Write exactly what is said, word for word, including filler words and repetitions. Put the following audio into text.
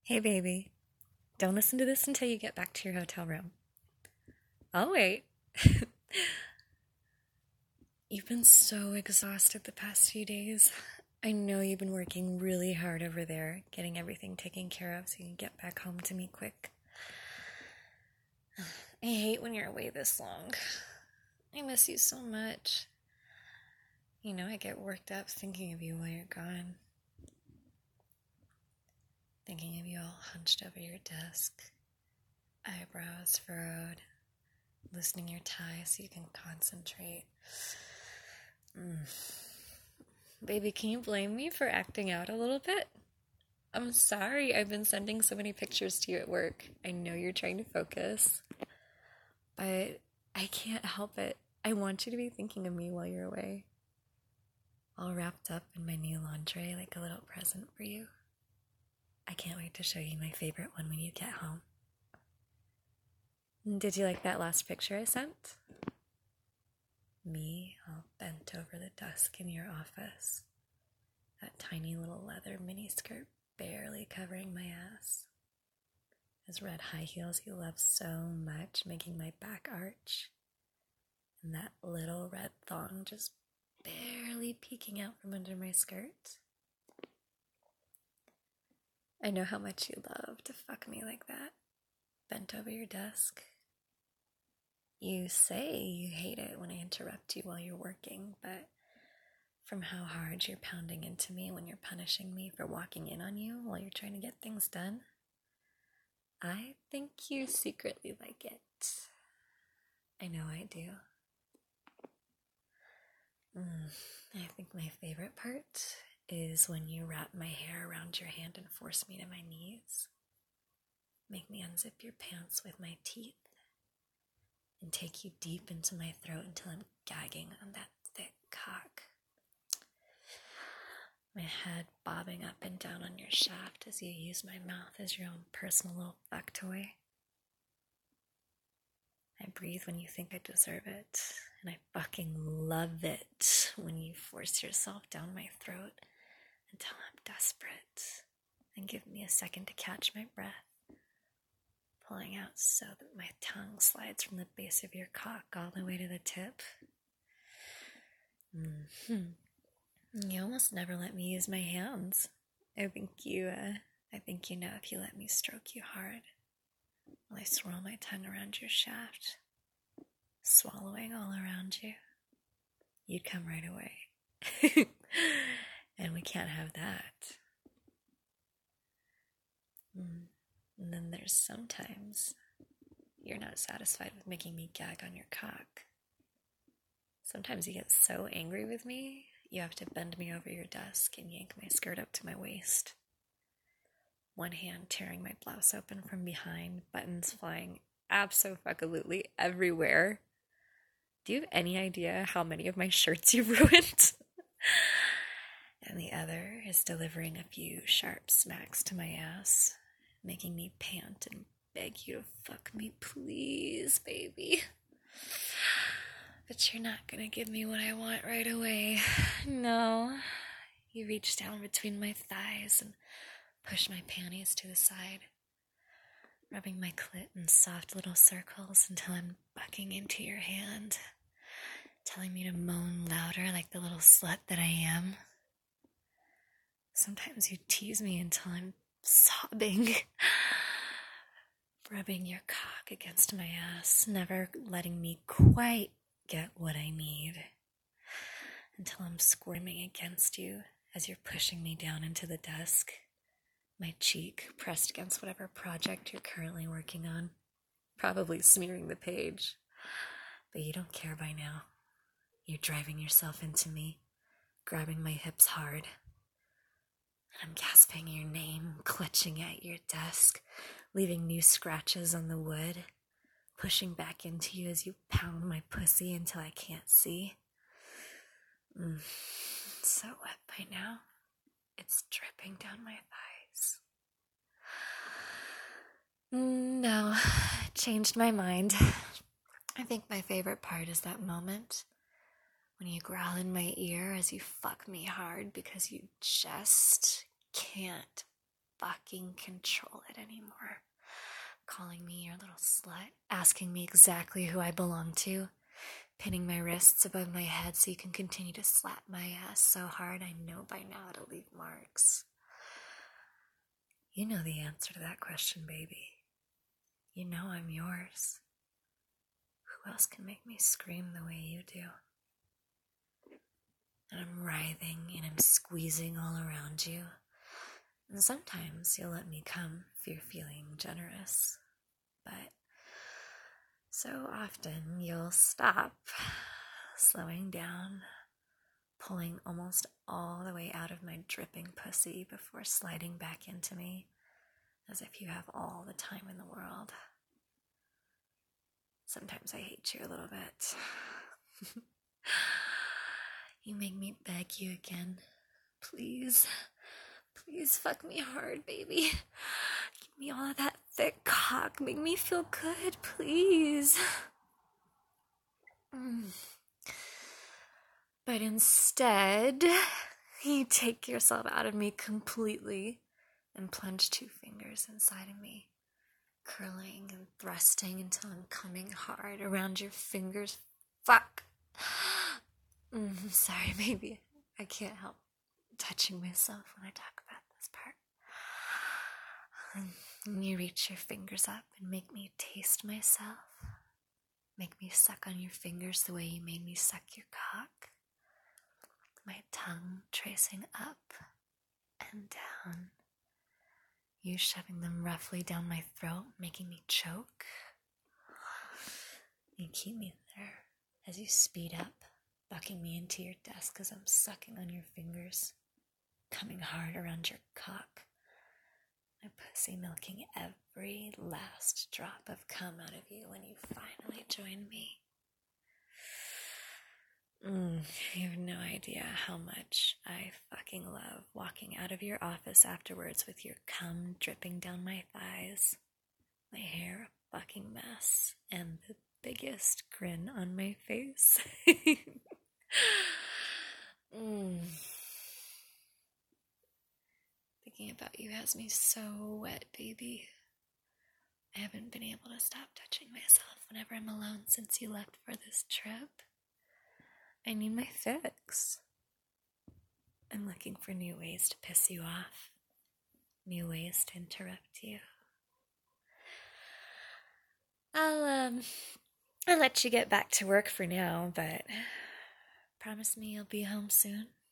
Hey, baby. Don't listen to this until you get back to your hotel room. I'll wait. You've been so exhausted the past few days. I know you've been working really hard over there, getting everything taken care of so you can get back home to me quick. I hate when you're away this long. I miss you so much. You know, I get worked up thinking of you while you're gone. Thinking of you all hunched over your desk, eyebrows furrowed, loosening your tie so you can concentrate. Mm. Baby, can you blame me for acting out a little bit? I'm sorry I've been sending so many pictures to you at work. I know you're trying to focus, but I can't help it. I want you to be thinking of me while you're away. All wrapped up in my new lingerie like a little present for you. I can't wait to show you my favorite one when you get home. Did you like that last picture I sent? Me all bent over the desk in your office. That tiny little leather miniskirt barely covering my ass. Those red high heels you love so much, making my back arch. And that little red thong just barely peeking out from under my skirt. I know how much you love to fuck me like that, bent over your desk. You say you hate it when I interrupt you while you're working, but from how hard you're pounding into me when you're punishing me for walking in on you while you're trying to get things done, I think you secretly like it. I know I do. Mm, I think my favorite part is when you wrap my hair around your hand and force me to my knees. Make me unzip your pants with my teeth and take you deep into my throat until I'm gagging on that thick cock. My head bobbing up and down on your shaft as you use my mouth as your own personal little fuck toy. I breathe when you think I deserve it, and I fucking love it when you force yourself down my throat until I'm desperate and give me a second to catch my breath, pulling out so that my tongue slides from the base of your cock all the way to the tip. Mm-hmm. You almost never let me use my hands. I think you, uh, I think you know if you let me stroke you hard while I swirl my tongue around your shaft, swallowing all around you, you'd come right away. And we can't have that. Mm. And then there's sometimes you're not satisfied with making me gag on your cock. Sometimes you get so angry with me, you have to bend me over your desk and yank my skirt up to my waist. One hand tearing my blouse open from behind, buttons flying abso-fucking-lutely everywhere. Do you have any idea how many of my shirts you've ruined? And the other is delivering a few sharp smacks to my ass, making me pant and beg you to fuck me, please, baby. But you're not gonna give me what I want right away. No. You reach down between my thighs and push my panties to the side, rubbing my clit in soft little circles until I'm bucking into your hand, telling me to moan louder like the little slut that I am. Sometimes you tease me until I'm sobbing, rubbing your cock against my ass, never letting me quite get what I need, until I'm squirming against you as you're pushing me down into the desk, my cheek pressed against whatever project you're currently working on, probably smearing the page. But you don't care by now. You're driving yourself into me, grabbing my hips hard. And I'm gasping your name, clutching at your desk, leaving new scratches on the wood, pushing back into you as you pound my pussy until I can't see. Mm, it's so wet by now. It's dripping down my thighs. No, changed my mind. I think my favorite part is that moment when you growl in my ear as you fuck me hard because you just can't fucking fucking control it anymore. Calling me your little slut, asking me exactly who I belong to, pinning my wrists above my head so you can continue to slap my ass so hard I know by now it'll leave marks. You know the answer to that question, baby. You know I'm yours. Who else can make me scream the way you do? And I'm writhing and I'm squeezing all around you. And sometimes you'll let me come if you're feeling generous. But so often you'll stop, slowing down, pulling almost all the way out of my dripping pussy before sliding back into me, as if you have all the time in the world. Sometimes I hate you a little bit. You make me beg you again. Please, please fuck me hard, baby. Give me all of that thick cock. Make me feel good, please. Mm. But instead, you take yourself out of me completely and plunge two fingers inside of me, curling and thrusting until I'm coming hard around your fingers. Fuck. Mm, sorry, baby. I can't help touching myself when I talk about this part. And you reach your fingers up and make me taste myself. Make me suck on your fingers the way you made me suck your cock. My tongue tracing up and down. You shoving them roughly down my throat, making me choke. You keep me there as you speed up, bucking me into your desk as I'm sucking on your fingers, coming hard around your cock. My pussy milking every last drop of cum out of you when you finally join me. Mm, you have no idea how much I fucking love walking out of your office afterwards with your cum dripping down my thighs, my hair a fucking mess, and the biggest grin on my face. mm. Thinking about you has me so wet, baby. I haven't been able to stop touching myself whenever I'm alone since you left for this trip. I need my fix. I'm looking for new ways to piss you off, new ways to interrupt you. I'll, um, I'll let you get back to work for now, but promise me you'll be home soon.